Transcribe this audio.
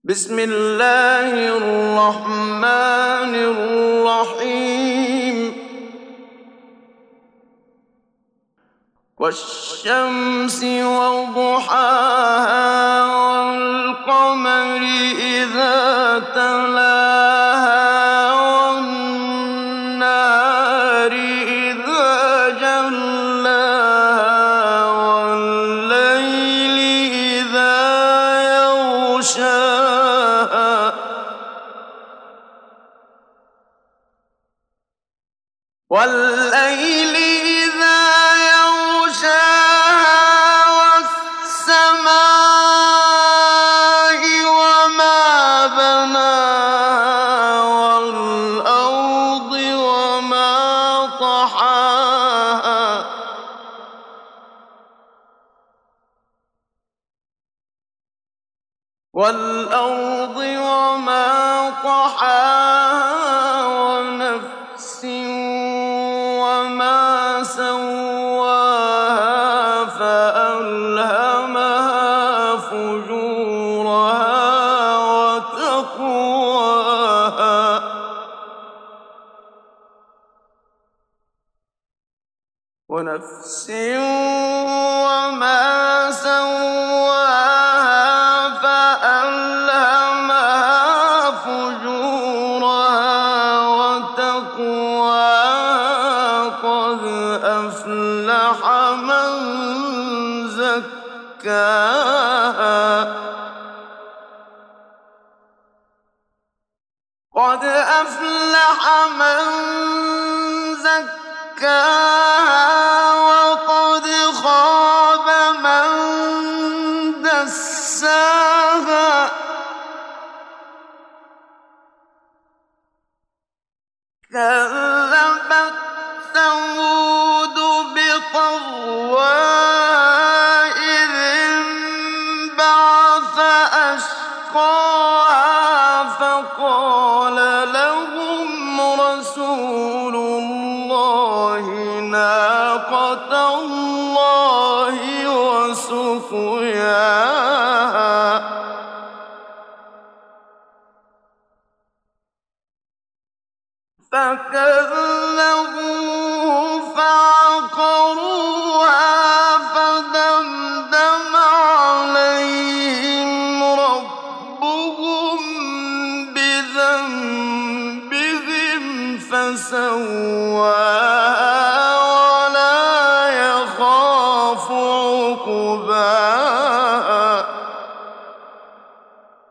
بسم الله الرحمن الرحيم والشمس وضحاها والقمر إذا تلاها والنهار إذا جلاها والليل إذا يغشاها والليل إذا يغشاها والسماء وما بناها والأرض وما طحاها ونفس وما سواها فألهمها فجورها وتقواها ونفس وما سواها فألهمها فجورها وتقواها قد أفلح من زكاها وقد خاب من دساها كذبت ثمود بطغواها إذ انبعث أشقاها فقال لهم رسول الله ناقة الله وسقياها فكذبوه فعقروها فدمدم عليهم ربهم بذنبهم فسواها